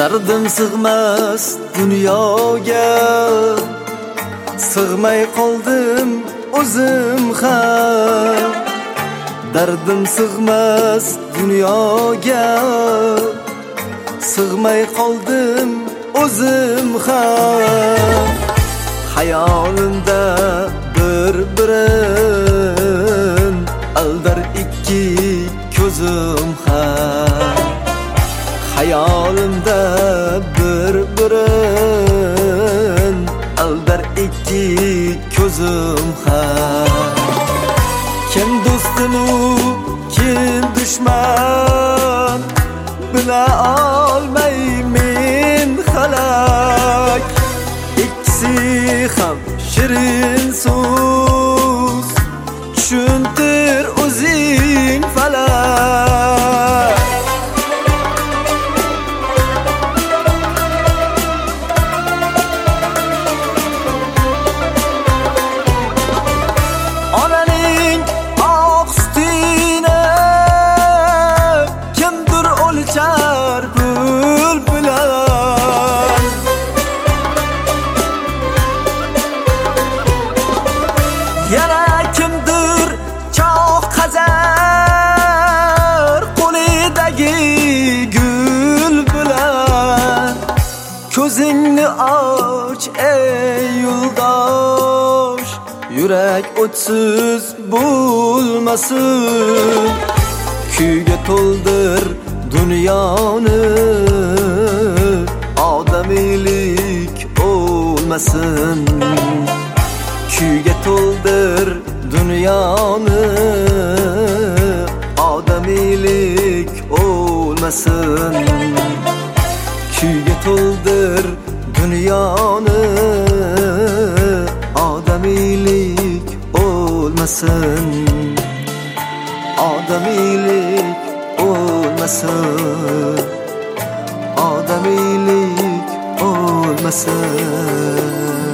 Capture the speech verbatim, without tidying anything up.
Dardim sig'mas dunyoga, sig'may qoldim o'zim ham. Dardim sig'mas dunyoga, sig'may qoldim o'zim ham. Hayolimda bir-birin aldar ikki ko'zim ham. Hayolimda bir-birin aldar ikki ko'zim ham. Kim do'stimu kim dushman bila olmaymen halak. İkisi ham shirin so'z, tushuntir o'zing falak. Onaning oq sutini kimdir o'lchar pul bilan. Yana kimdir choq qazar qo'lidagi gul bilan. Ko'zingni och ey yo'ldosh, yurak o'tsiz bo'lmasin. Kuyga to'ldir dunyoni, odamiylik o'lmasin. Kuyga to'ldir dunyoni, odamiylik o'lmasin. Kuyga to'ldir dunyoni, odamiylik o'lmasin. Odamiylik o'lmasin. Odamiylik o'lmasin.